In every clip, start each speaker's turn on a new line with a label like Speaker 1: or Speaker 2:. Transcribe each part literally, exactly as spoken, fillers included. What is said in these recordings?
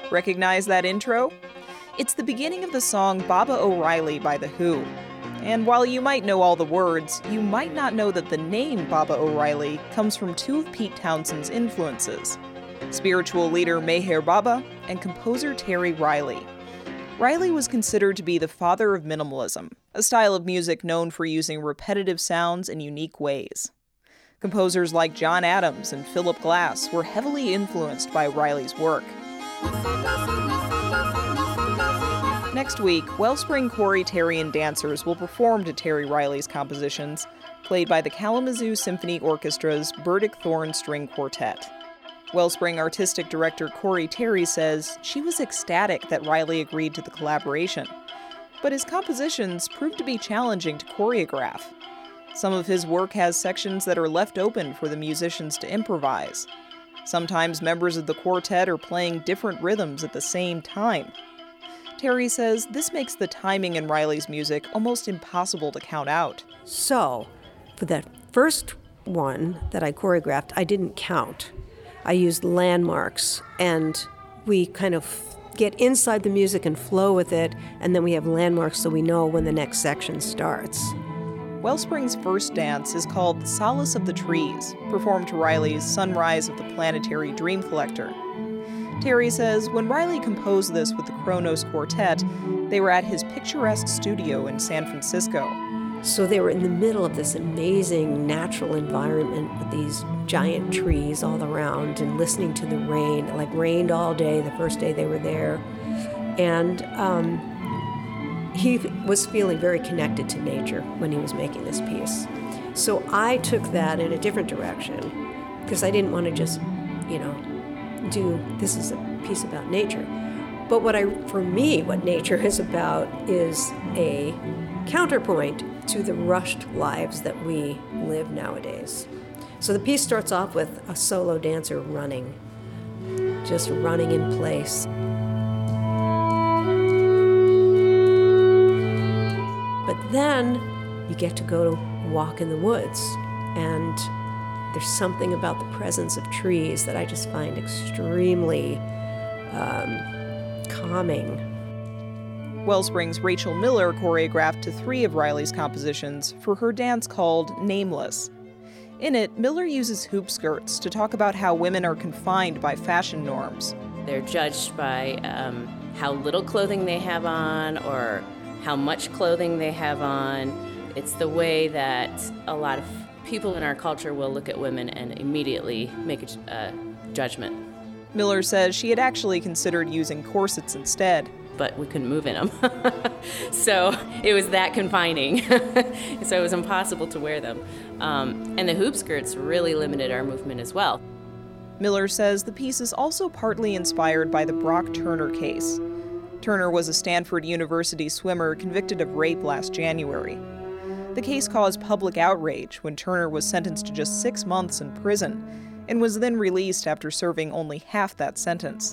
Speaker 1: Recognize that intro? It's the beginning of the song Baba O'Riley by The Who. And while you might know all the words, you might not know that the name Baba O'Riley comes from two of Pete Townshend's influences: spiritual leader Meher Baba and composer Terry Riley. Riley was considered to be the father of minimalism, a style of music known for using repetitive sounds in unique ways. Composers like John Adams and Philip Glass were heavily influenced by Riley's work. Next week, Wellspring Corey, Terry, and dancers will perform to Terry Riley's compositions, played by the Kalamazoo Symphony Orchestra's Burdick Thorn String Quartet. Wellspring artistic director Corey Terry says she was ecstatic that Riley agreed to the collaboration, but his compositions proved to be challenging to choreograph. Some of his work has sections that are left open for the musicians to improvise. Sometimes members of the quartet are playing different rhythms at the same time. Terry says this makes the timing in Riley's music almost impossible to count out.
Speaker 2: So, for that first one that I choreographed, I didn't count. I used landmarks, and we kind of get inside the music and flow with it, and then we have landmarks so we know when the next section starts.
Speaker 1: Wellspring's first dance is called The Solace of the Trees, performed to Riley's Sunrise of the Planetary Dream Collector. Terry says when Riley composed this with the Kronos Quartet, they were at his picturesque studio in San Francisco.
Speaker 2: So they were in the middle of this amazing natural environment with these giant trees all around and listening to the rain. It like rained all day the first day they were there. And um, he was feeling very connected to nature when he was making this piece. So I took that in a different direction because I didn't want to just, you know, do this is a piece about nature. But what I, for me, what nature is about is a counterpoint to the rushed lives that we live nowadays. So the piece starts off with a solo dancer running, just running in place. But then you get to go to walk in the woods, and there's something about the presence of trees that I just find extremely um, calming.
Speaker 1: Wellspring's Rachel Miller choreographed to three of Riley's compositions for her dance called Nameless. In it, Miller uses hoop skirts to talk about how women are confined by fashion norms.
Speaker 3: They're judged by um, how little clothing they have on or how much clothing they have on. It's the way that a lot of people in our culture will look at women and immediately make a uh, judgment.
Speaker 1: Miller says she had actually considered using corsets instead.
Speaker 3: But we couldn't move in them. So it was that confining. So it was impossible to wear them. Um, and the hoop skirts really limited our movement as well.
Speaker 1: Miller says the piece is also partly inspired by the Brock Turner case. Turner was a Stanford University swimmer convicted of rape last January. The case caused public outrage when Turner was sentenced to just six months in prison and was then released after serving only half that sentence.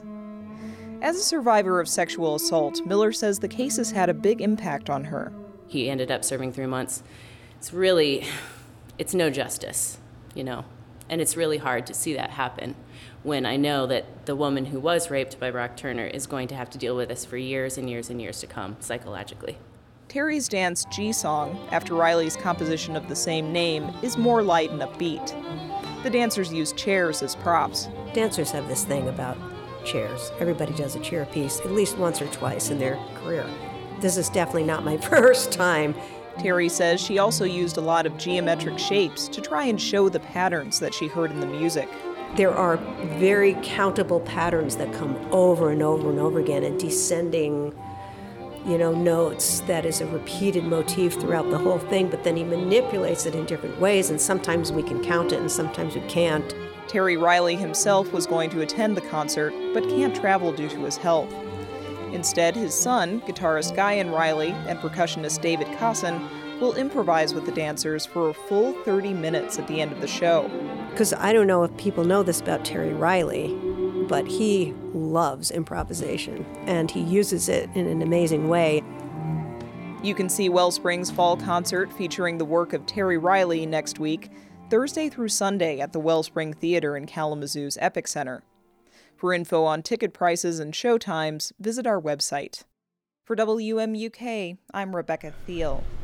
Speaker 1: As a survivor of sexual assault, Miller says the case has had a big impact on her.
Speaker 3: He ended up serving three months. It's really, it's no justice, you know, and it's really hard to see that happen when I know that the woman who was raped by Brock Turner is going to have to deal with this for years and years and years to come, psychologically.
Speaker 1: Terry's dance G-Song, after Riley's composition of the same name, is more light and upbeat. The dancers use chairs as props.
Speaker 2: Dancers have this thing about chairs. Everybody does a chair piece at least once or twice in their career. This is definitely not my first time.
Speaker 1: Terry says she also used a lot of geometric shapes to try and show the patterns that she heard in the music.
Speaker 2: There are very countable patterns that come over and over and over again, and descending, you know, notes that is a repeated motif throughout the whole thing, but then he manipulates it in different ways, and sometimes we can count it and sometimes we can't.
Speaker 1: Terry Riley himself was going to attend the concert, but can't travel due to his health. Instead, his son, guitarist Guyan Riley and percussionist David Cosson, will improvise with the dancers for a full thirty minutes at the end of the show.
Speaker 2: Because I don't know if people know this about Terry Riley, but he loves improvisation, and he uses it in an amazing way.
Speaker 1: You can see Wellspring's fall concert featuring the work of Terry Riley next week, Thursday through Sunday at the Wellspring Theater in Kalamazoo's Epic Center. For info on ticket prices and show times, visit our website. For W M U K, I'm Rebecca Thiel.